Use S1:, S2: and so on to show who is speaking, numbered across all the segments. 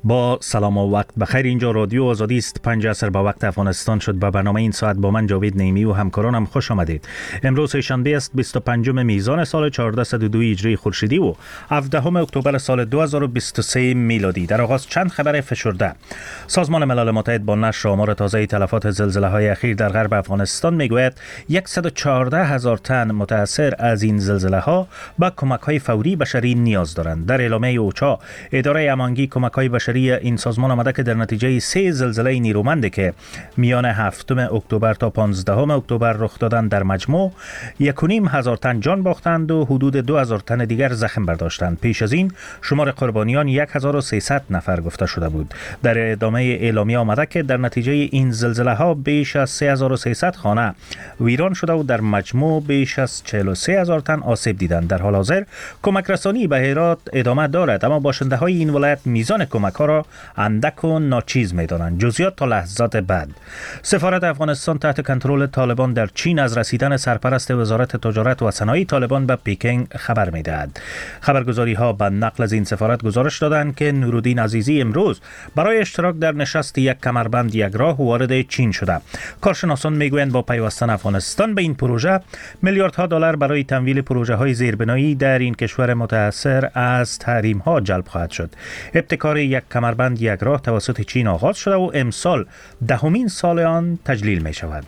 S1: با سلام و وقت بخیر. اینجا رادیو آزادی است. 5 عصر به وقت افغانستان شد. به برنامه این ساعت با من جاوید نیمی و همکارانم خوش آمدید. امروز شنبه است 25 میزان سال 1402 هجری خورشیدی و 17 اکتبر سال 2023 میلادی. در آغاز چند خبر فشرده. سازمان ملل متحد با نشر آمار تازه تلفات زلزله‌های اخیر در غرب افغانستان میگوید 114,000 تن متاثر از این زلزله‌ها به کمک‌های فوری بشری نیاز دارند. در اعلامیه اوچا، اداره امانگی کمک‌های بشری این سازمان آمده که در نتیجه 3 زلزله نیرومند که میان 7 اکتبر تا 15 اکتبر رخ دادند در مجموع 1,500 تن جان باختند و حدود 2,000 تن دیگر زخم برداشتند. پیش از این شمار قربانیان 1,300 نفر گفته شده بود. در ادامه اعلامیه آمده که در نتیجه این زلزله ها بیش از 3,300 خانه ویران شده و در مجموع بیش از 43,000 تن آسیب دیدند. در حال حاضر کمک رسانی به هرات ادامه دارد، اما باشنده های این ولایت میزان کمک ها را اندک و ناچیز می‌دانند. جزئیات تا لحظات بعد. سفارت افغانستان تحت کنترل طالبان در چین از رسیدن سرپرست وزارت تجارت و صنایع طالبان به پکینگ خبر می‌دهد. خبرگزاری‌ها به نقل از این سفارت گزارش دادند که نورالدین عزیزی امروز برای اشتراک در نشست یک کمربند یک راه وارد چین شده. کارشناسان میگویند با پیوستن افغانستان به این پروژه میلیاردها دلار برای تمویل پروژه‌های زیربنایی در این کشور متأثر از تحریم‌ها جلب خواهد شد. ابتکار یک کمربند یک راه توسط چین آغاز شده و امسال 10مین سال آن تجلیل می شود.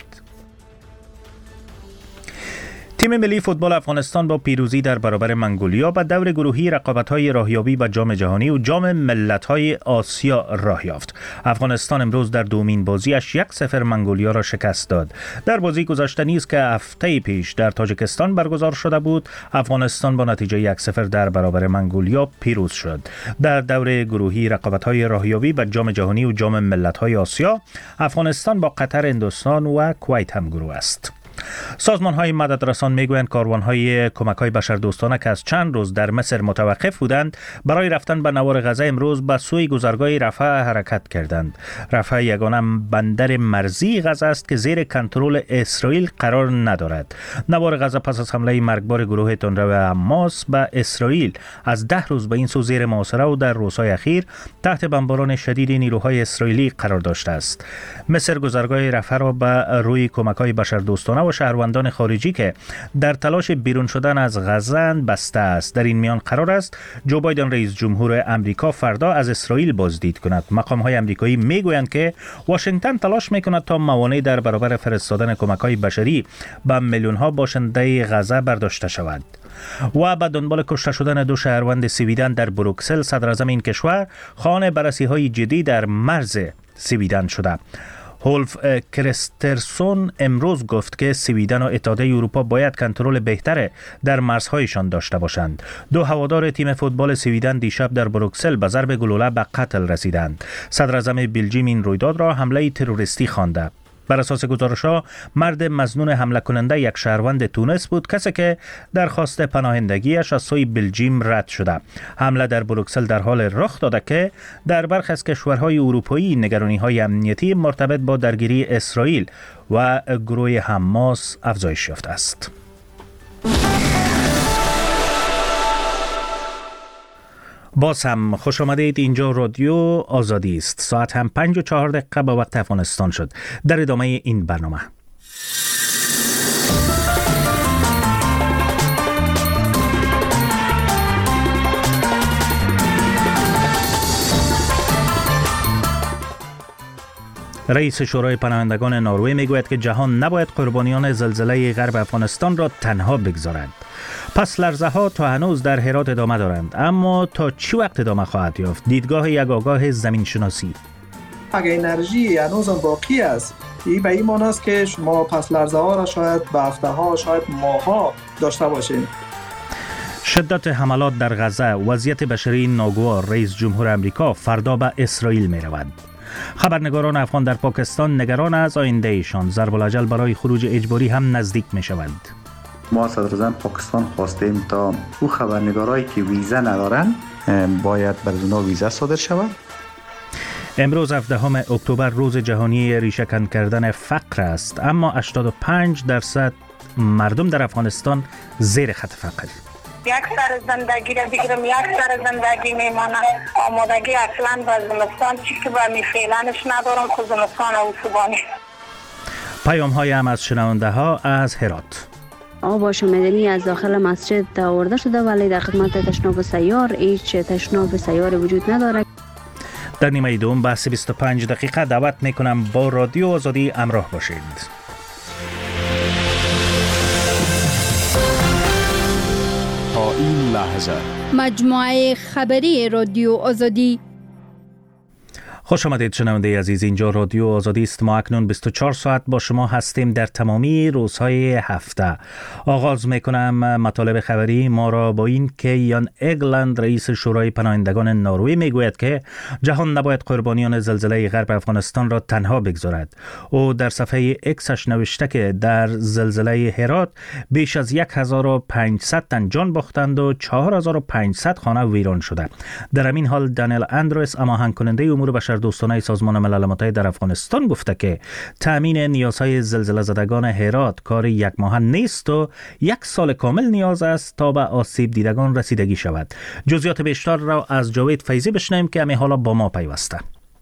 S1: تیم ملی فوتبال افغانستان با پیروزی در برابر منگولیا به دور گروهی رقابت‌های راهیابی به جام جهانی و جام ملت‌های آسیا راه یافت. افغانستان امروز در دومین بازیش 1-0 منگولیا را شکست داد. در بازی گذشته نیز که هفته پیش در تاجیکستان برگزار شده بود، افغانستان با نتیجه 1-0 در برابر منگولیا پیروز شد. در دور گروهی رقابت‌های راهیابی به جام جهانی و جام ملت‌های آسیا، افغانستان با قطر، هندوستان و کویت هم گروه است. سازمان‌های مددرسان میگویند کاروان‌های کمک‌های بشردوستانه که از چند روز در مصر متوقف بودند برای رفتن به نوار غزه امروز به سوی گذرگاه رفح حرکت کردند. رفح یگانه بندر مرزی غزه است که زیر کنترل اسرائیل قرار ندارد. نوار غزه پس از حمله مرگبار گروه تندرو حماس به اسرائیل از 10 روز به این سو زیر محاصره و در روزهای اخیر تحت بمباران شدید نیروهای اسرائیلی قرار داشته است. مصر گذرگاه رفح را به روی کمک‌های بشردوستانه و شهروندان خارجی که در تلاش بیرون شدن از غزه بسته است. در این میان قرار است جو بایدن رئیس جمهور امریکا فردا از اسرائیل بازدید کند. مقام‌های آمریکایی میگویند که واشنگتن تلاش میکند تا موانع در برابر فرستادن کمک‌های بشری به میلیون‌ها باشنده غزه برداشته شود. و به دنبال کشته شدن 2 شهروند سویدن در بروکسل، صدر اعظم این کشور خواهان بررسی‌های جدی در مرز سویدن شده. هولف کرسترسون امروز گفت که سویدن و اتحادیه اروپا باید کنترل بهتر در مرزهایشان داشته باشند. 2 هوادار تیم فوتبال سویدن دیشب در بروکسل به ضرب گلوله به قتل رسیدند. صدر اعظم بلژیم این رویداد را حمله تروریستی خوانده. بر اساس گزارش‌ها مرد مظنون حمله کننده یک شهروند تونس بود، کسی که درخواست پناهندگیش از سوی بلژیم رد شده. حمله در بروکسل در حال رخ داده که در برخی از کشورهای اروپایی نگرانی‌های امنیتی مرتبط با درگیری اسرائیل و گروه حماس افزایش یافته است. باز هم خوش آمدید. اینجا رادیو آزادی است. ساعت هم 5:04 به وقت افغانستان شد. در ادامه این برنامه رئیس شورای پناهندگان نروژ میگوید که جهان نباید قربانیان زلزله غرب افغانستان را تنها بگذارد. پس لرزه ها تا هنوز در هرات ادامه دارند، اما تا چی وقت ادامه خواهد یافت؟ دیدگاه یک آگاه زمین شناسی.
S2: اگر انرژی هنوز باقی است، این به این معنی است که شما پس لرزه ها را شاید به هفته ها، شاید ماه ها داشته باشیم.
S1: شدت حملات در غزه، وضعیت بشری ناگوار. رئیس جمهور امریکا فردا به اسرائیل می رود. خبرنگاران افغان در پاکستان نگران از آینده ایشان. ضرب الاجل برای خروج اجباری هم نزدیک می شود.
S3: ما صدراعظم پاکستان خواستیم تا او خبرنگارایی که ویزا ندارن باید بر اونا ویزا صادر شود.
S1: امروز 17 اکتبر روز جهانی ریشه‌کن کردن فقر است، اما 85% مردم در افغانستان زیر خط فقر.
S4: یک سر زندگی را بگیرم یک سر زندگی میمانه. آمادگی اصلا به زمستان چی که به می فعلنش ندارم خود زمستان اوسوبانی.
S1: پیام های هم از شنونده ها از هرات.
S5: آب آشامیدنی از داخل مسجد آورده شده ولی در خدمت تشناب سیار هیچ تشناب سیار وجود نداره.
S1: در نیمه دوم بحث 25 دقیقه دعوت میکنم با رادیو آزادی همراه باشید.
S6: تا این لحظه
S7: مجموعه خبری رادیو آزادی.
S1: خوش آمدید شنونده عزیز، اینجا رادیو آزادی است. ما اکنون 24 ساعت با شما هستیم در تمامی روزهای هفته. آغاز میکنم مطالب خبری ما را با این که یان اگلند رئیس شورای پناهندگان نروژ میگوید که جهان نباید قربانیان زلزله غرب افغانستان را تنها بگذارد. او در صفحه اکسش نوشته که در زلزله هرات بیش از 1500 تن جان باختند و 4500 خانه ویران شده. در همین حال دانیل اندروس هماهنگ کننده امور بشردوستانه سازمان ملل متحد در افغانستان گفته که تامین نیازهای زلزله زدگان هرات کار یک ماه نیست و 1 سال کامل نیاز است تا به آسیب دیدگان رسیدگی شود. جزئیات بیشتر را از جاوید فیضی بشنویم که همین حالا با ما پیوسته.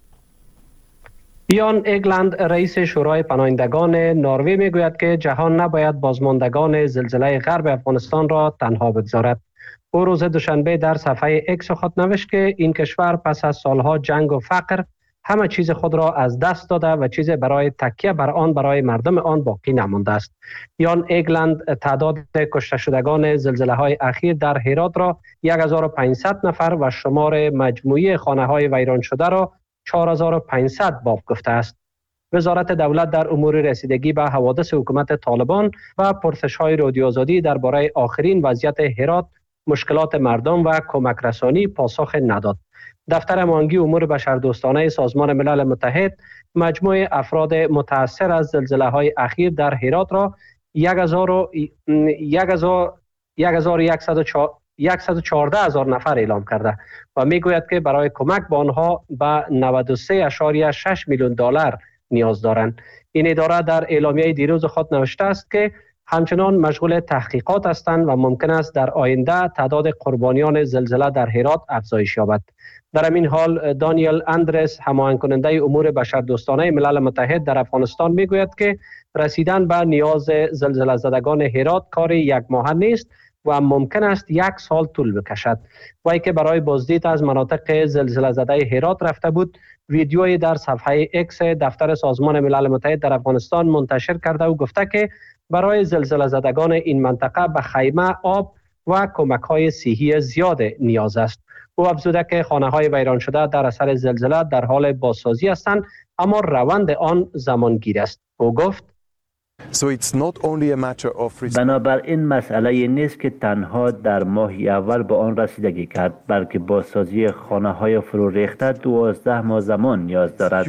S8: یان اگلند رئیس شورای پناهندگان نروژ میگوید که جهان نباید بازماندگان زلزله غرب افغانستان را تنها بگذارد. او روز دوشنبه در صفحه اکس خود نوشت که این کشور پس از سالها جنگ و فقر همه چیز خود را از دست داده و چیز برای تکیه بر آن برای مردم آن باقی نمانده است. یان اگلند تعداد کشته شدگان زلزله های اخیر در هرات را 1500 نفر و شمار مجموعی خانه های ویران شده را 4500 باب گفته است. وزارت دولت در امور رسیدگی به حوادث حکومت طالبان و پرسش های رادیو آزادی درباره آخرین وضعیت هرات، مشکلات مردم و کمک رسانی پاسخ نداد. دفتر هماهنگی امور بشردوستانه سازمان ملل متحد مجموع افراد متاثر از زلزله‌های اخیر در هرات را 114,000 نفر اعلام کرده و میگوید که برای کمک به آنها به 93.6 میلیون دلار نیاز دارند. این اداره در اعلامیه دیروز خود نوشته است که همچنان مشغول تحقیقات هستند و ممکن است در آینده تعداد قربانیان زلزله در هرات افزایش یابد. در همین حال دانیل اندرس هماهنگ کننده امور بشردوستانه ملل متحد در افغانستان میگوید که رسیدن به نیاز زلزله زدگان هرات کار یک ماه نیست و ممکن است 1 سال طول بکشد. وی که برای بازدید از مناطق زلزله زده هرات رفته بود، ویدیویی در صفحه اکس دفتر سازمان ملل متحد در افغانستان منتشر کرده و گفته که برای زلزله زدگان این منطقه به خیمه، آب و کمک‌های صحی زیاد نیاز است. او افزوده که خانه‌های ویران شده در اثر زلزله در حال بازسازی هستند، اما روند آن زمانگیر است. او گفت
S9: بنابراین مسئله نیست که تنها در ماه اول به آن رسیدگی کرد، بلکه بازسازی خانه‌های فرو ریخته 12 ماه زمان نیاز دارد.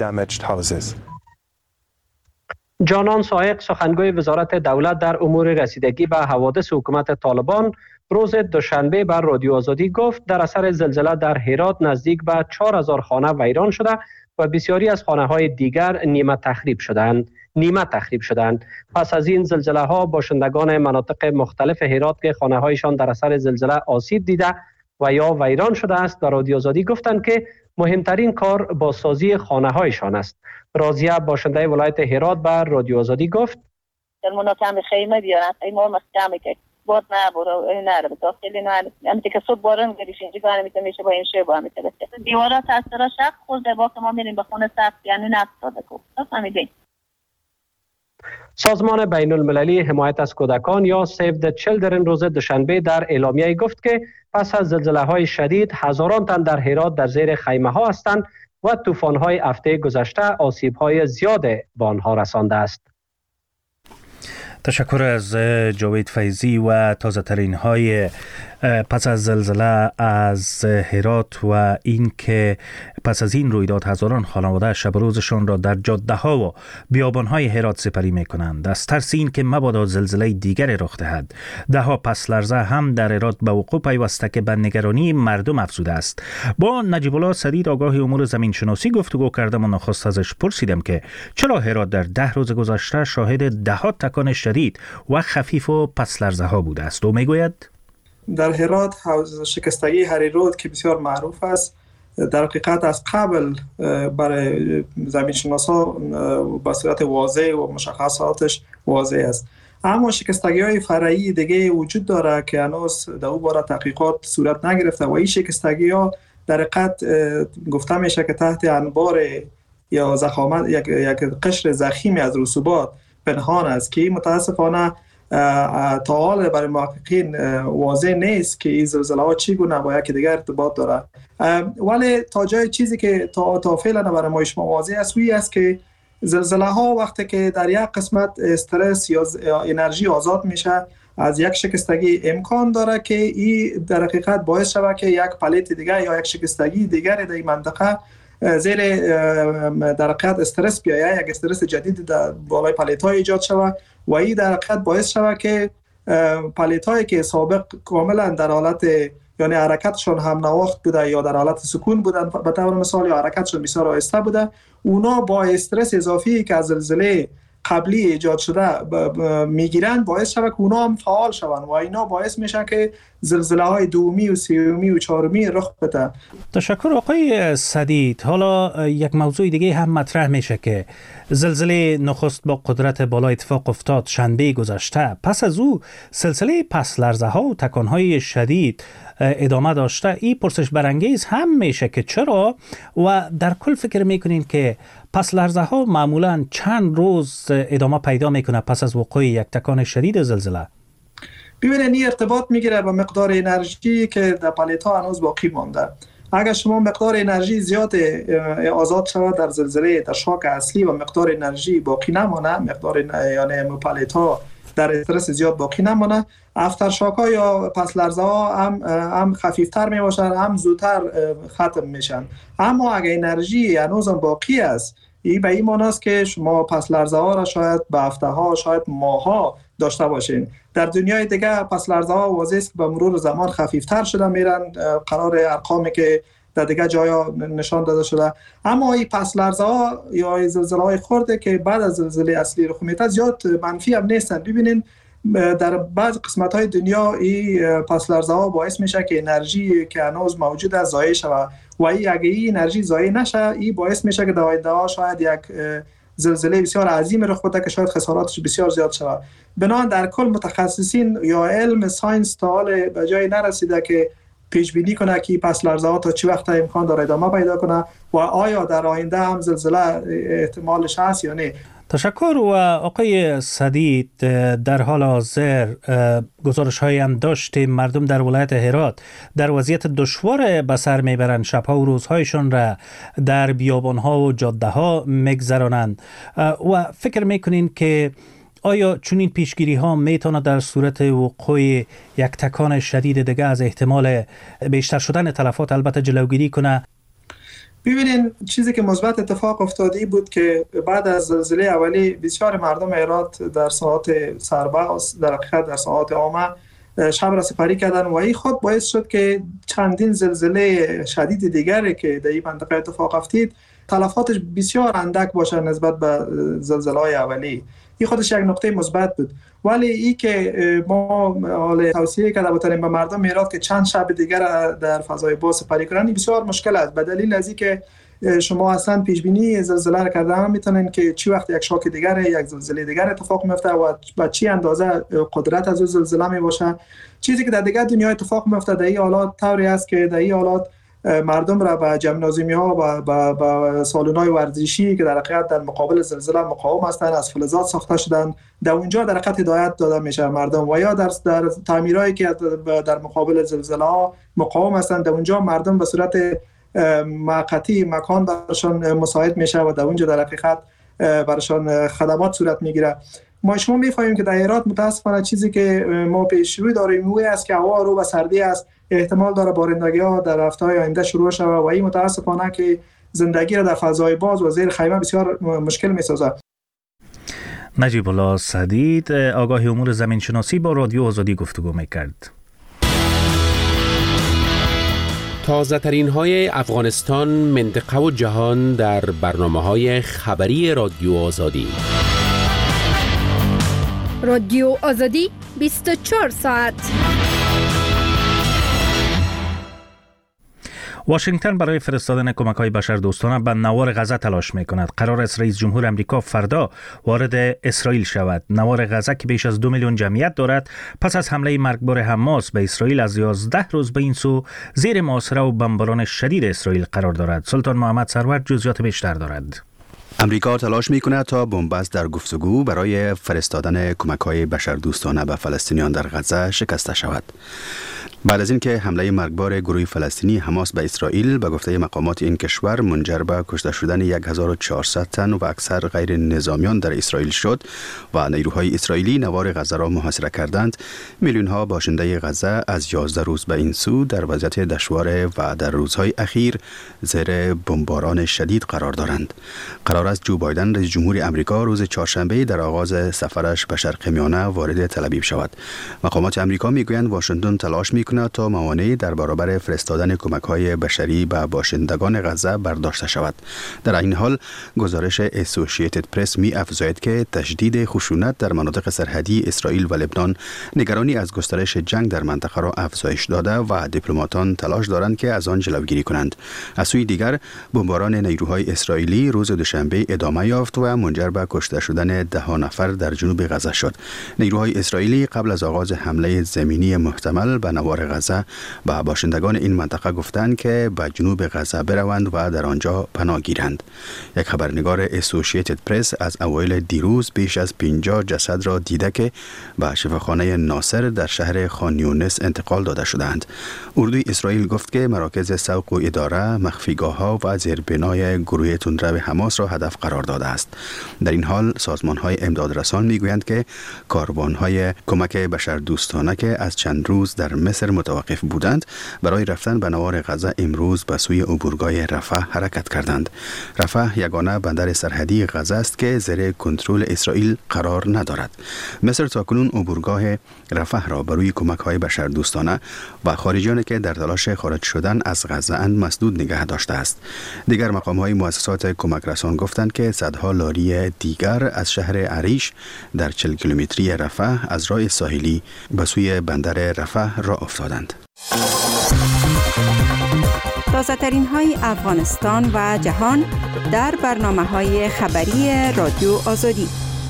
S8: جانان سائق سخنگوی وزارت دولت در امور رسیدگی به حوادث حکومت طالبان روز دوشنبه بر رادیو آزادی گفت در اثر زلزله در هرات نزدیک به 4000 خانه ویران شده و بسیاری از خانه‌های دیگر نیمه تخریب شدند. پس از این زلزله ها باشندگان مناطق مختلف هرات که خانه‌هایشان در اثر زلزله آسیب دیده و یا ویران شده است در رادیو آزادی گفتند که مهمترین کار بازسازی خانه‌هایشان است. راضیه باشنده ولایت هرات بر رادیو آزادی گفت
S4: درمونا کم خیمه بیارن خیمه مسکمه که بود نه برو نه رو داخلی نه یعنی که صبح باران گریش اینجا گانه میشه با این شه با میته دیوارا تاثیر شخص خود در باغ ما میریم به خونه سقف یعنی نفتاده کو فهمیدین.
S8: سازمان بین المللی حمایت از کودکان یا سیو د چیلدرن روز دوشنبه در اعلامیه گفت که پس از زلزله‌های شدید هزاران تن در هرات در زیر خیمه‌ها هستند و طوفان‌های هفته گذشته آسیب‌های زیاد به آنها رسانده است.
S1: تشکر از جاوید فیضی و تازه ترین های پس از زلزله از هرات و این که پس از این رویداد هزاران خانواده شب روزشان را در جاده ها و بیابان های هرات سپری می کنند. از ترس این که مبادا زلزله دیگر رخ دهد ده ها پس لرزه هم در هرات به وقوع پیوسته که به نگرانی مردم افزوده است. با نجیب الله سدید آگاه امور زمین شناسی گفتگو کردم و نخست ازش پرسیدم که چرا هرات در 10 روز گذشته شاهد 10 تکان شدید و خفیف و پس لرزه ها بوده است. او میگوید
S2: در هرات حوض شکستگی هریرود که بسیار معروف است، در حقیقت از قبل برای زمین شناسا به صورت واضح و مشخصاتش واضح است. اما شکستگی های فرعی دیگه وجود داره که هنوز در اون باره تحقیقات صورت نگرفته و این شکستگی ها در حقیقت گفته میشه که تحت انبار یا ضخامت یک قشر ضخیمی از رسوبات پنهان است که متاسفانه تا حال برای محققین واضح نیست که این زلزله ها چگونه با یکی دیگر ارتباط داره. ولی تا جای چیزی که تا فعلا برای ما شما واضح است است که زلزله ها وقتی که در یک قسمت استرس یا انرژی آزاد میشه از یک شکستگی، امکان داره که این در حقیقت باعث شود که یک پلیت دیگر یا یک شکستگی دیگر در این منطقه زیر در حقیقت استرس بیاید، یک استرس جدید در بالای پلیت ها ایجاد شود و این در حقیقت باعث شود که پلیت هایی که سابق کاملا در حالت یعنی حرکتشون هم نواخت بوده یا در حالت سکون بودن به طور مثال یا حرکتشون بسیار آهسته بوده، اونا با استرس اضافی که از زلزله قبلی ایجاد شده میگیرن باعث شود که اونا هم فعال شوند و اینا باعث میشه که زلزله های دومی و سومی و چهارمی رخ بده.
S1: تشکر آقای سدید. حالا یک موضوع دیگه هم مطرح میشه که زلزله نخست با قدرت بالا اتفاق افتاد شنبه گذشته، پس از او سلسله پس لرزه ها و تکان های شدید ادامه داشته. این پرسش برانگیز هم میشه که چرا و در کل فکر میکنین که پس لرزه ها معمولا چند روز ادامه پیدا میکنه پس از وقوع یک تکان شدید زلزله؟
S2: ببینید این ارتباط میگیره با مقدار انرژی که در پلیت ها هنوز باقی مانده. اگر شما مقدار انرژی زیاد آزاد شود در زلزله در شاک اصلی و مقدار انرژی باقی نمانه، مقدار یعنی پلیت ها در استرس زیاد باقی نمانه، افترشاک ها یا پس لرزه ها هم خفیفتر می باشن، هم زودتر ختم میشن. اما اگر انرژی هنوز باقی است، این به این معنی است که شما پس لرزه ها را شاید به هفته ها شاید ماه ها داشته باشین. در دنیای دیگه پس لرزه ها واضح است که به مرور زمان خفیفتر شده میرن، قرار ارقامی که در دیگه جایا نشان داده شده. اما این پس لرزه ها یا زلزله های خرده که بعد از زلزله اصلی رخ میده زیاد منفی هم نیستن. ببینین در بعض قسمت های دنیا این پس لرزه ها باعث میشه که انرژی که هنوز موجود است ضایع شود و اگه این انرژی ضایع نشه، این باعث میشه که در آینده ها شاید یک زلزله بسیار عظیم رخ بده که شاید خساراتش بسیار زیاد شود. بنابراین در کل متخصصین یا علم ساینس تا حال به جای نرسیده که پیش بینی کنه که پس لرزه ها تا چه وقت امکان داره ادامه پیدا کنه و آیا در آینده هم زلزله احتمالش هست یا نه.
S1: تشکر. و آقای سدید، در حال حاضر گزارش هایی هم داشتیم مردم در ولایت هرات در وضعیت دشوار به سر میبرند، شبها و روزهایشان را در بیابان ها و جاده ها میگذرانند و فکر میکنین که آیا چنین پیشگیری ها میتونه در صورت وقوع یک تکان شدید دیگه از احتمال بیشتر شدن تلفات البته جلوگیری کنه؟
S2: ببینین چیزی که مثبت اتفاق افتاده بود که بعد از زلزله اولی بسیار مردم هرات در ساعات سرباز در حقیقت در ساعات عامه شب را سپری کردن و این خود باعث شد که چندین زلزله شدید دیگری که در این منطقه اتفاق افتید تلفاتش بسیار اندک باشه نسبت به زلزله‌های اولی. این خودش یک نقطه مثبت بود. ولی این که ما حال توصیه کرده بودیم به مردم هرات که چند شب دیگر در فضای باز سپری کنن بسیار مشکل است، به دلیل از اینکه شما اصلا پیش بینی زلزله را کرده هم میتونن که چی وقت یک شاک دیگر یک زلزله دیگر اتفاق میفته و با چی اندازه قدرت از زلزله می باشه. چیزی که در دیگر دنیا اتفاق میفته در این حالات طوری است که در این حالات مردم را به جمنازیوم ها و سالن‌های ورزشی که در حقیقت در مقابل زلزله مقاوم هستند از فلزات ساخته شدن در اونجا در حقیقت هدایت داده میشه مردم و یا در تعمیرایی که در مقابل زلزله ها مقاوم هستند در اونجا مردم به صورت موقتی مکان برشان مساعد میشه و در اونجا در حقیقت برشان خدمات صورت میگیره. ما شما میفهمیم که در هرات متاسفانه چیزی که ما پیش روی داریم اون است که هوا رو به سردی است، احتمال داره بارندگی ها در هفته‌های آینده شروع شود و این متاسفانه که زندگی را در فضای باز و زیر خیمه بسیار مشکل می‌سازد.
S1: نجیب الله سدید، آگاه امور زمین شناسی، با رادیو آزادی گفتگو می‌کرد.
S10: تازه ترین های افغانستان، منطقه و جهان در برنامه‌های خبری رادیو آزادی.
S7: رادیو آزادی 24 ساعت.
S1: واشنگتن برای فرستادن کمک‌های بشردوستانه به نوار غزه تلاش می‌کند. قرار است رئیس جمهور آمریکا فردا وارد اسرائیل شود. نوار غزه که بیش از 2 میلیون جمعیت دارد، پس از حمله مرگبار حماس به اسرائیل از 11 روز به این سو زیر محاصره و بمباران شدید اسرائیل قرار دارد. سلطان محمد سرور جزئیات بیشتر دارد.
S11: امریکا تلاش می‌کند تا بن‌بست در گفتگو برای فرستادن کمک‌های بشردوستانه به فلسطینیان در غزه شکسته شود. بعد از اینکه حمله مرگبار گروه فلسطینی حماس به اسرائیل به گفته مقامات این کشور منجر به کشته شدن 1400 تن و اکثر غیر نظامیان در اسرائیل شد و نیروهای اسرائیلی نوار غزه را محاصره کردند، میلیون‌ها باشنده غزه از 11 روز به این سو در وضعیت دشوار و در روزهای اخیر زیر بمباران شدید قرار دارند. قرار است جو بایدن رئیس جمهور آمریکا روز چهارشنبه در آغاز سفرش به شرق میانه وارد تل آویو شود. مقامات آمریکا میگویند واشنگتن تلاش می‌کند تا موانعی در برابر فرستادن کمک‌های بشری به باشندگان غزه برداشته شود. در این حال گزارش اسوسییتد پرس می‌افزاید که تشدید خشونت در مناطق سرحدی اسرائیل و لبنان نگرانی از گسترش جنگ در منطقه را افزایش داده و دیپلماتان تلاش دارند که از آن جلوگیری کنند. از سوی دیگر بمباران نیروهای اسرائیلی روز دوشنبه ادامه یافت و منجر به کشته شدن 10 نفر در جنوب غزه شد. نیروهای اسرائیلی قبل از آغاز حمله زمینی محتمل به نوار غزه به باشندگان این منطقه گفتند که به جنوب غزه بروند و در آنجا پناه گیرند. یک خبرنگار اسوسییتد پرس از اوایل دیروز بیش از 50 جسد را دیده که به شفاخانه ناصر در شهر خان یونس انتقال داده شدند. اردوی اسرائیل گفت که مراکز سوق و اداره، مخفیگاه‌ها و زیربنای گروه تندرو حماس را هدف قرار داده است. در این حال سازمان‌های امدادرسان می‌گویند که کاروان‌های کمک بشردوستانه که از چند روز در مصر متوقف بودند برای رفتن به نوار غزه امروز به سوی عبورگاه رفح حرکت کردند. رفح یگانه بندر سرحدی غزه است که زیر کنترل اسرائیل قرار ندارد. مصر تاکنون عبورگاه رفح را برای کمک‌های بشردوستانه و خارجیانی که در تلاش خارج شدن از غزه اند مسدود نگه داشته است. دیگر مقام‌های مؤسسات کمک رسان گفتند که صدها لاری دیگر از شهر عریش در 40 کیلومتری رفح از راه ساحلی به سوی بندر رفح راه افتادند.
S12: تازه‌ترین های افغانستان و جهان در برنامه‌های خبری رادیو آزادی.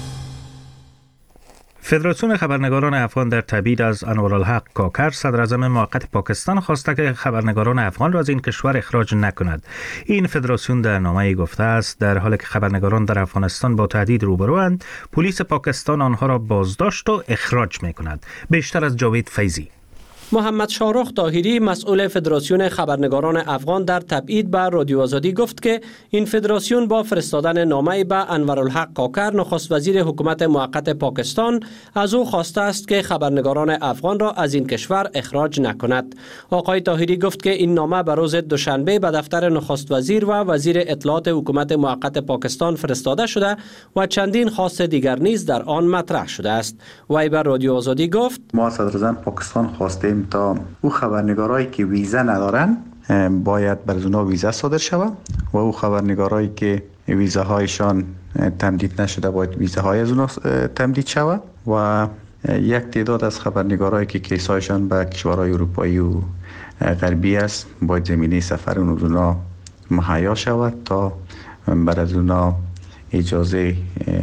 S1: فدراسیون خبرنگاران افغان در تبعید از انوارالحق کاکر صدر اعظم موقت پاکستان خواسته که خبرنگاران افغان را از این کشور اخراج نکند. این فدراسیون در نامه‌ای گفته است در حالی که خبرنگاران در افغانستان با تهدید روبروند، پلیس پاکستان آنها را بازداشت و اخراج می‌کند. بیشتر از جاوید فیضی.
S8: محمد شارخ طاهری مسئول فدراسیون خبرنگاران افغان در تبعید به رادیو آزادی گفت که این فدراسیون با فرستادن نامه به انوارالحق کاکر نخست وزیر حکومت موقت پاکستان از او خواسته است که خبرنگاران افغان را از این کشور اخراج نکند. آقای طاهری گفت که این نامه به روز دوشنبه به دفتر نخست وزیر و وزیر اطلاعات حکومت موقت پاکستان فرستاده شده و چندین خواست دیگر نیز در آن مطرح شده است. وی به رادیو آزادی گفت
S3: ما صدر پاکستان خواستیم تا او خبرنگارایی که ویزا ندارن باید بر اونا ویزا صادر شود و او خبرنگارایی که ویزاهایشان تمدید نشده باید ویزاهای از اونا تمدید شود و یک تعداد از خبرنگارایی که کیسایشان به کشورهای اروپایی و غربی است باید زمینه سفر اونا مهیا شود تا بر از اونا اجازه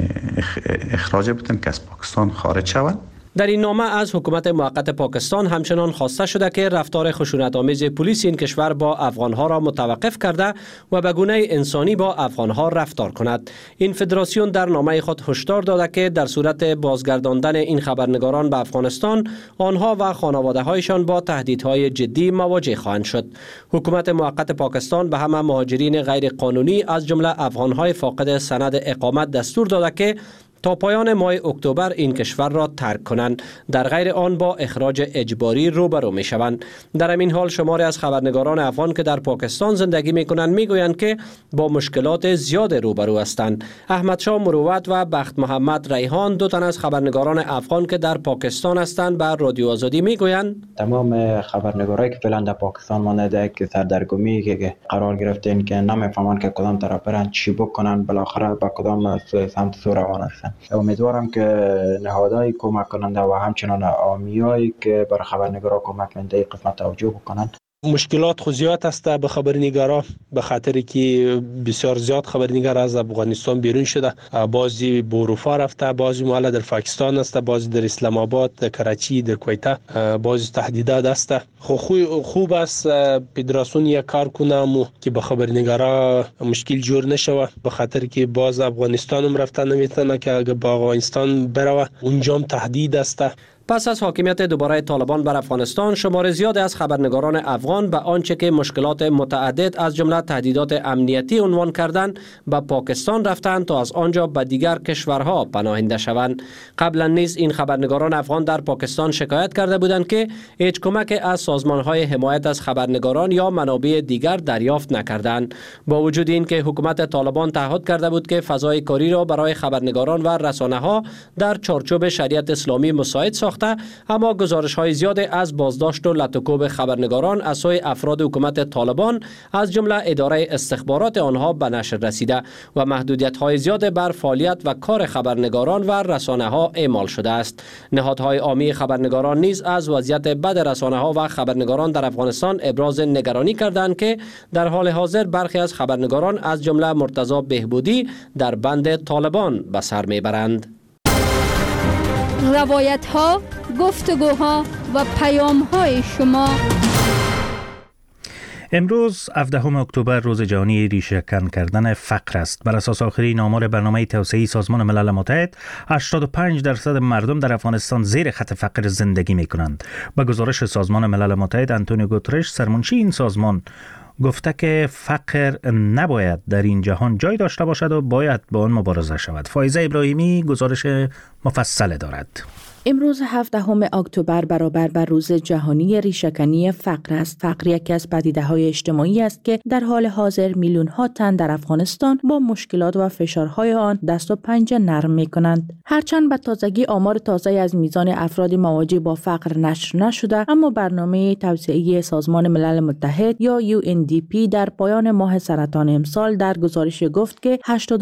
S3: اخراج بدن که از پاکستان خارج شود.
S8: در این نامه از حکومت موقت پاکستان همچنان خواسته شده که رفتار خشونت‌آمیز پلیس این کشور با افغانها را متوقف کرده و به گونه انسانی با افغانها رفتار کند. این فدراسیون در نامه خود هشدار داده که در صورت بازگرداندن این خبرنگاران به افغانستان، آنها و خانواده‌هایشان با تهدیدهای جدی مواجه خواهند شد. حکومت موقت پاکستان به همه مهاجرین غیر قانونی از جمله افغانهای فاقد سند اقامت دستور داده که تا پایان ماه اکتبر این کشور را ترک کنند، در غیر آن با اخراج اجباری روبرو می شوند. در همین حال شماری از خبرنگاران افغان که در پاکستان زندگی می کنند می گویند که با مشکلات زیاد روبرو هستند. احمد شاه مروت و بخت محمد ریحان دو تن از خبرنگاران افغان که در پاکستان هستند بر رادیو آزادی می گویند
S13: تمام خبرنگارایی که فعلا در پاکستان مانده که سردرگمی که قرار گرفتن که نمیفهمند که کدام طرف برن چی بکنن، بالاخره به کدام سمت سو روان هستند. امیدوارم که نهادهای کمک کننده و همچنان عامیایی که بر خبرنگارا کمک کننده قسمت توجه بکنند.
S8: مشکلات خود زیاد است به خبرنگارا، به خاطر که بسیار زیاد خبرنگار از افغانستان بیرون شده، بعضی به اروپا رفته، بعضی مال در پاکستان است، بعضی در اسلام آباد، در کراچی، در کویته، بعضی تهدیدات است. خوب است فدراسیون یک کار کنه که به خبرنگارا مشکل جور نشوه، به خاطر که باز افغانستان هم رفته نمیتونه که اگه با افغانستان بروه اونجا تهدید است.
S14: پس از حاکمیت دوباره طالبان بر افغانستان، شمار زیادی از خبرنگاران افغان به آنچه که مشکلات متعدد از جمله تهدیدات امنیتی عنوان کردند به پاکستان رفتند تا از آنجا به دیگر کشورها پناهنده شوند. قبلا نیز این خبرنگاران افغان در پاکستان شکایت کرده بودند که هیچ کمک از سازمان‌های حمایت از خبرنگاران یا منابع دیگر دریافت نکردند. با وجود این که حکومت طالبان تعهد کرده بود که فضای کاری را برای خبرنگاران و رسانه‌ها در چارچوب شریعت اسلامی مساعد ساخت، اما گزارش‌های زیاد از بازداشت و لطوکوب خبرنگاران از سوی افراد حکومت طالبان از جمله اداره استخبارات آنها به نشر رسیده و محدودیت‌های زیاد بر فعالیت و کار خبرنگاران و رسانه‌ها اعمال شده است. نهادهای عامی خبرنگاران نیز از وضعیت بد رسانه‌ها و خبرنگاران در افغانستان ابراز نگرانی کردند که در حال حاضر برخی از خبرنگاران از جمله مرتضی بهبودی در بند طالبان به سر میبرند.
S7: روایت ها، گفتگوها و پیام های شما.
S1: امروز 17 اکتبر روز جهانی ریشه‌کن کردن فقر است. بر اساس آخرین آمار برنامه توسعه سازمان ملل متحد، 85% مردم در افغانستان زیر خط فقر زندگی می‌کنند. با گزارش سازمان ملل متحد، آنتونیو گوترش، سرمنشی این سازمان، گفته که فقر نباید در این جهان جای داشته باشد و باید با آن مبارزه شود. فایزه ابراهیمی گزارش مفصل دارد.
S15: امروز 17 اکتبر برابر بر روز جهانی ریشه‌کنی فقر است. فقر یکی از پدیده‌های اجتماعی است که در حال حاضر میلیون‌ها تن در افغانستان با مشکلات و فشارهای آن دست و پنجه نرم می‌کنند. هرچند به تازگی آمار تازه از میزان افراد مواجه با فقر نشر نشده، اما برنامه توسعه سازمان ملل متحد یا UNDP در پایان ماه سرطان امسال در گزارش گفت که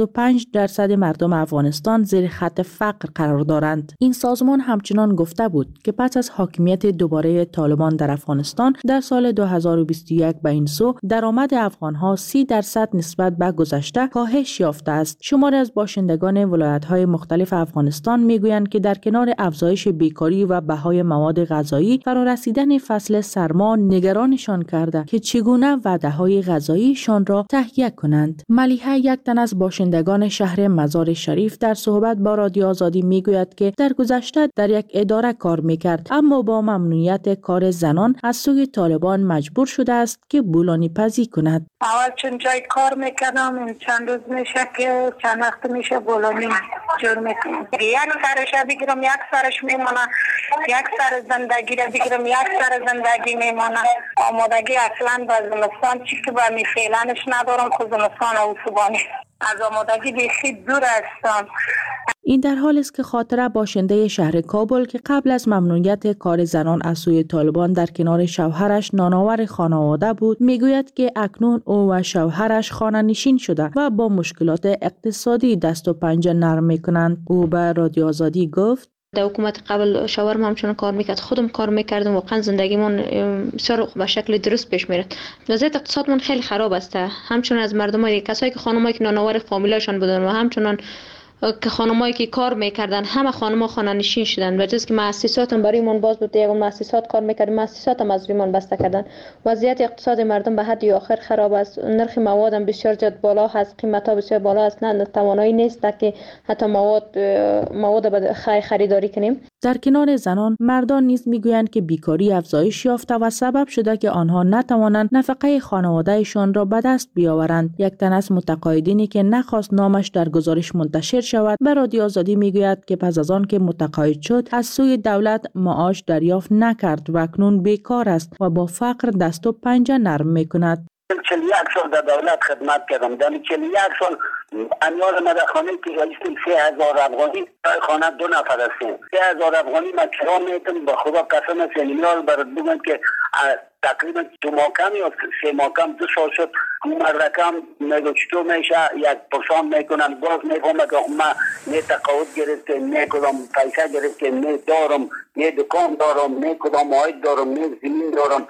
S15: 85% مردم افغانستان زیر خط فقر قرار دارند. این سازمان همچنان گفته بود که پس از حاکمیت دوباره طالبان در افغانستان در سال 2021 به این سو درآمد افغانها 30% نسبت به گذشته کاهش یافته است. شماری از باشندگان ولایت‌های مختلف افغانستان میگویند که در کنار افزایش بیکاری و بهای مواد غذایی، فرارسیدن فصل سرما نگرانشان کرده که چگونه وعده‌های غذاییشان را تهیه کنند. ملیحه، یک تن از باشندگان شهر مزار شریف، در صحبت با رادیو آزادی میگوید که در گذشته در یک اداره کار میکرد، اما با ممنوعیت کار زنان از سوی طالبان مجبور شده است که بولانی پزی کند.
S16: اول چون جای کار میکردم، چند روز میشه که چند وقت میشه بولانی جور میکنم. یک سرش بگیرم یک سرش میمونه، یک سر زندگی را بگیرم یک سر زندگی میمونه. آمادگی اصلا به زمستان چی که با می فعلنش ندارم، خود زمستان و صبحانه از آمادگی بیخی دور هستم.
S15: این در حال است که خاطره باشنده شهر کابل که قبل از ممنوعیت کار زنان از سوی طالبان در کنار شوهرش نانآور خانواده بود، میگوید که اکنون او و شوهرش خانه نشین شده و با مشکلات اقتصادی دست و پنجه نرم میکنند. او به رادیو آزادی گفت:
S17: در حکومت قبل شوهرم همچنان کار میکرد، خودم کار میکردم، واقعا زندگیمون بسیار به شکل درست پیش میرفت. وضعیت اقتصادمون خیلی خراب است. همچنان از مردمای کسایی که خانمایی که نانآور فامیلاشون بودن و همچنان که خانمایی که کار میکردن، همه خانم‌ها خانه نشین شدن. به جز که مؤسساتم برای من باز بود، یک مؤسسات کار میکردیم، مؤسساتم از روی من بسته کردن. وضعیت اقتصاد مردم به حد آخر خراب است. نرخ موادم بسیار زیاد بالا هست، قیمت‌ها بسیار بالا است. نه توانایی نیست که حتی مواد خریداری کنیم.
S15: در کنار زنان، مردان نیز میگویند که بیکاری افزایش یافته و سبب شده که آنها نتوانند نفقه خانواده‌شان را به دست بیاورند. یک تن از متقاعدینی که نخواست نامش در گزارش منتشر شود، به رادیو آزادی میگوید که پس از آن که متقاعد شد، از سوی دولت معاش دریافت نکرد و اکنون بیکار است و با فقر دست و پنجه نرم میکند.
S18: 41 سال در دولت خدمت کردم. در 41 سال امیال مدخانه که رئیس 3000 افغانی خانه 2 نفر هستیم. 3000 افغانی من کرام میتونم، با خدا قسم است. امیال برات بگم که تقریبا 2 ماه کم یا 3 ماه کم 2 سال شد. من رقم میگو چطور میشه، یک پرسان میکنم، باز میگم که من نه تقاعد گرفتم، نه کدام پیسه گرفتم، نه دارم، نه دکان دارم، نه کدام عاید دارم، نه زمین دارم.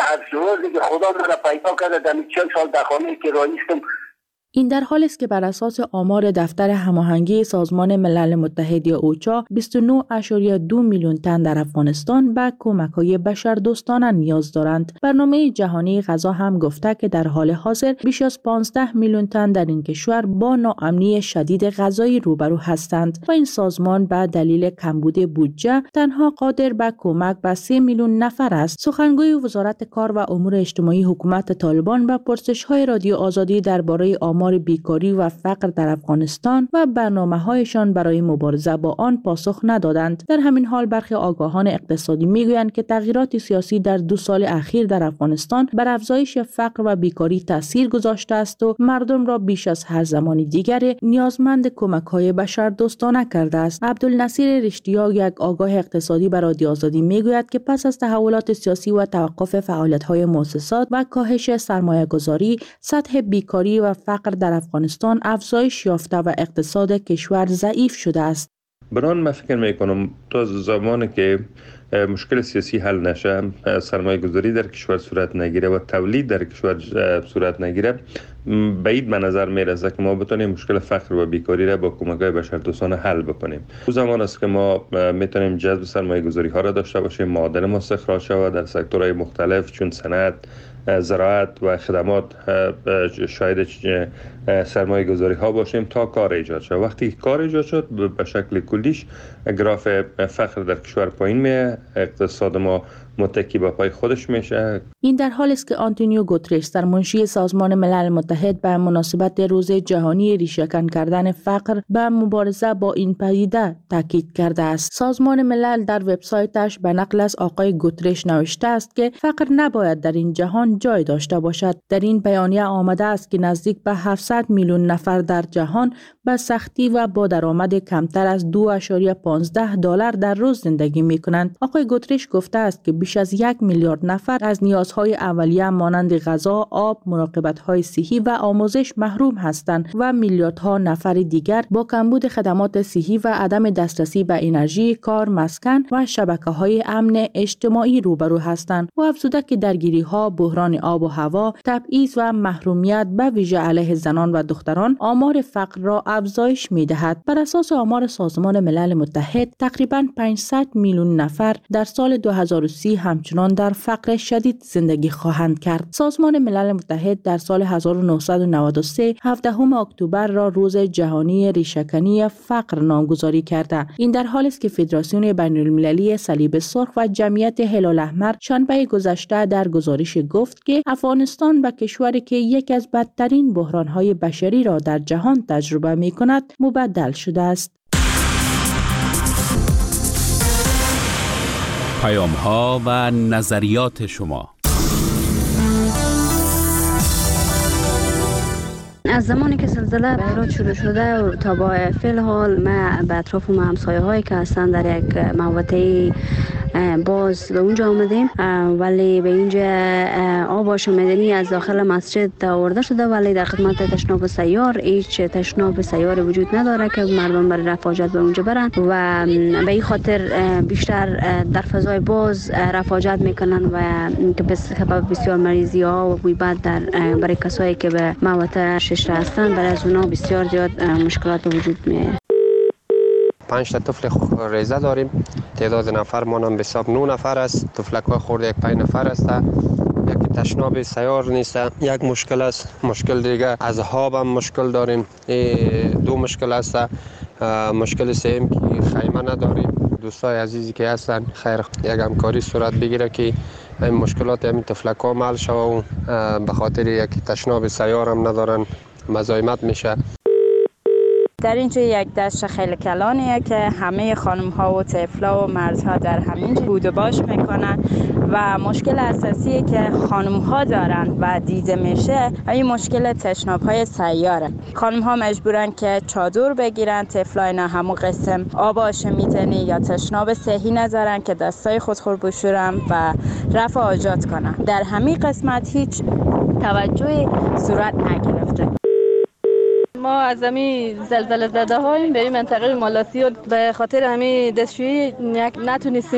S18: در روزی که خدا مرا پیدا کرده در 40 سال در خانه که رایستم.
S15: این در حالی است که بر اساس آمار دفتر هماهنگی سازمان ملل متحد یا اوچا 29.2 میلیون تن در افغانستان به کمک‌های بشردوستانه نیاز دارند. برنامه جهانی غذا هم گفته که در حال حاضر بیش از 15 میلیون تن در این کشور با ناامنی شدید غذایی روبرو هستند و این سازمان به دلیل کمبود بودجه تنها قادر به کمک به 3 میلیون نفر است. سخنگوی وزارت کار و امور اجتماعی حکومت طالبان به پرسش‌های رادیو آزادی درباره آمار بیکاری و فقر در افغانستان و برنامه‌هایشان برای مبارزه با آن پاسخ ندادند. در همین حال برخی آگاهان اقتصادی میگویند که تغییرات سیاسی در 2 سال اخیر در افغانستان بر افزایش فقر و بیکاری تاثیر گذاشته است و مردم را بیش از هر زمان دیگر نیازمند کمک‌های بشردوستانه کرده است. عبدالنصیر رشتیا، یک آگاه اقتصادی بر رادیو آزادی میگوید که پس از تحولات سیاسی و توقف فعالیت‌های مؤسسات و کاهش سرمایه‌گذاری، سطح بیکاری و فقر در افغانستان افزایش یافته و اقتصاد کشور ضعیف شده است.
S19: بران من فکر میکنم تا زمانی که مشکل سیاسی حل نشه، سرمایه گذاری در کشور صورت نگیره و تولید در کشور صورت نگیره، بعید به نظر میرسه که ما بتونیم مشکل فقر و بیکاری را با کمک‌های بشردوستانه حل بکنیم. او زمان است که ما میتونیم جذب سرمایه گذاری ها را داشته باشیم، معادن ما استخراج شود در سکتورهای مختلف چون صنعت، زراعت و خدمات شاید سرمایه گذاری ها باشیم تا کار ایجاد شد. وقتی کار ایجاد شد به شکل کلیش گراف فقر در کشور پایین میه، اقتصاد ما متکی به پای خودش میشه.
S15: این در حالی است که آنتونیو گوترش، سرمنشی سازمان ملل متحد، به مناسبت روز جهانی ریشه‌کن کردن فقر به مبارزه با این پدیده تاکید کرده است. سازمان ملل در وبسایتش به نقل از آقای گوترش نوشته است که فقر نباید در این جهان جای داشته باشد. در این بیانیه آمده است که نزدیک به 700 میلیون نفر در جهان به سختی و با درآمد کمتر از $2.15 در روز زندگی می‌کنند. آقای گوترش گفته است که بیش از 1 میلیارد نفر از نیازهای اولیه مانند غذا، آب، مراقبت‌های صحی و آموزش محروم هستند و میلیاردها نفر دیگر با کمبود خدمات صحی و عدم دسترسی به انرژی، کار، مسکن و شبکه‌های امن اجتماعی روبرو هستند و افزوده که درگیری‌ها، بحران آب و هوا، تبعیض و محرومیت به ویژه علیه زنان و دختران آمار فقر را افزایش می‌دهد. بر اساس آمار سازمان ملل متحد، تقریباً 500 میلیون نفر در سال 2030 همچنان در فقر شدید زندگی خواهند کرد. سازمان ملل متحد در سال 1993 17 اکتبر را روز جهانی ریشه‌کنی فقر نامگذاری کرده. این در حالی است که فدراسیون بین‌المللی صلیب سرخ و جمعیت هلال احمر شنبه گذشته در گزارش گفت که افغانستان به کشوری که یکی از بدترین بحران‌های بشری را در جهان تجربه می‌کند مبدل شده است.
S10: پیام‌ها و نظریات شما.
S5: از زمانی که زلزله به هرات شروع شده تا با فعل حال ما به اطراف و همسایه هایی که هستن در یک محوطه باز به اونجا آمدیم، ولی به اینجا آب آشامیدنی از داخل مسجد آورده شده، ولی در خدمت تشناب سیار هیچ تشناب سیار وجود نداره که مردم برای رفع حاجت به اونجا برن و به این خاطر بیشتر در فضای باز رفع حاجت میکنن و که سبب بسیار مریضی ها و بوی بد برای کسایی که به محوطه ششره هستن، برای از اونا بسیار زیاد مشکلات وجود میاد.
S20: 5 تا طفل ریزه داریم، تعداد نفرمان هم به حساب 9 نفر است. طفلک های خورده یک 5 نفر است. یک تشناب سیار نیست، یک مشکل است. مشکل دیگه از آب هم مشکل داریم، 2 مشکل است. مشکل سوم که خیمه نداریم. دوستای عزیزی که هستن خیر یک همکاری صورت بگیره که این مشکلات همین طفلک ها حل شوه و به خاطر یک تشناب سیار هم ندارن مزاحمت میشه.
S21: در اینجا یک دشت خیلی کلانیه که همه خانم ها و طفلا و مردها در همین بود و باش میکنن و مشکل اساسی که خانم ها دارن و دیده میشه این مشکل تشناب های سیاره. خانم ها مجبورن که چادر بگیرن، طفلا اینا همون قسم آب آشامیدنی یا تشناب صحی ندارن که دستای خودخور بشورن و رفع حاجات کنن. در همین قسمت هیچ توجهی صورت نگرفته.
S22: ما از همین زلزله زده هاییم به این منطقه مالاسی و به خاطر همین دستشویی نتونستیم